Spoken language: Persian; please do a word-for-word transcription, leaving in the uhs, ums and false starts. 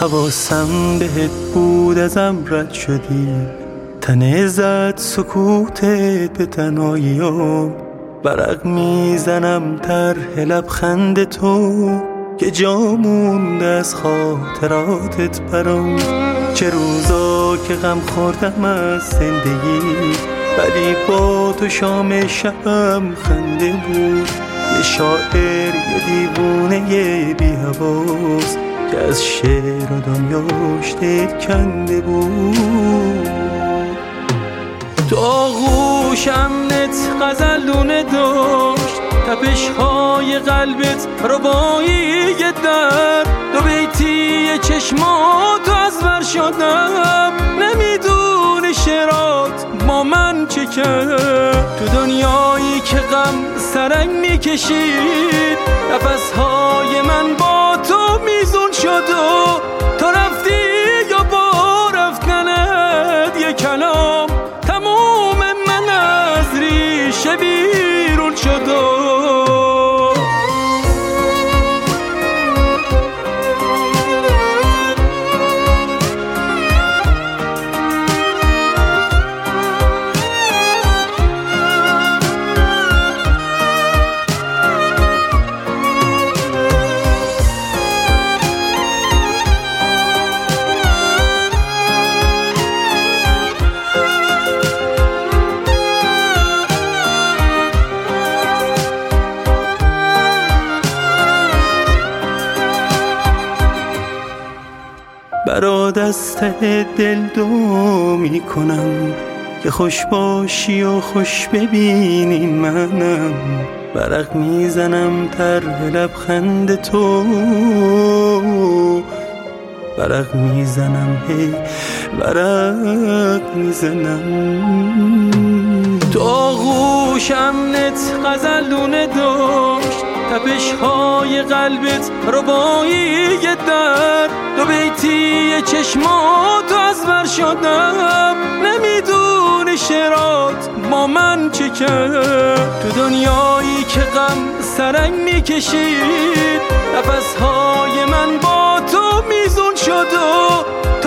حواسم بهت بود ازم رد شدی، تنه زد سکوتت به تنهاییام. برق میزنم طرح لبخند تو که جا مونده از خاطراتت برام. چه روزا که غم خوردم از زندگی، ولی با تو شام شبم خنده بود. یه شاعر یه دیوونه یه بی حواس که از شعر و دنیاش دید کنده بود. تو آغوش امنت غزلونه داشت، تپش‌های قلبت ربایی درد. دو بیتی چشماتو از بر شدم، نمیدونی شعرات با من چه کرد. تو دنیایی که غم سرنگ میکشید، نفس‌های من با تو میزون شد و تو رفتی یا با رفتنت یه کلام تموم من از ریشه بیرون شد. برا دست دل دو می کنم که خوش باشی و خوش ببینی منم. برق میزنم طرح لبخند تو، برق میزنم هی برق میزنم. تو آغوش امنت غزلونه داشت، تپش‌های قلبت ربایی درد. دو بیتی چشماتو از بر شدم، نمیدونی شعرات با من چه کرد. تو دنیایی که غم سرنگ میکشید، نفس‌های من با تو میزون شد و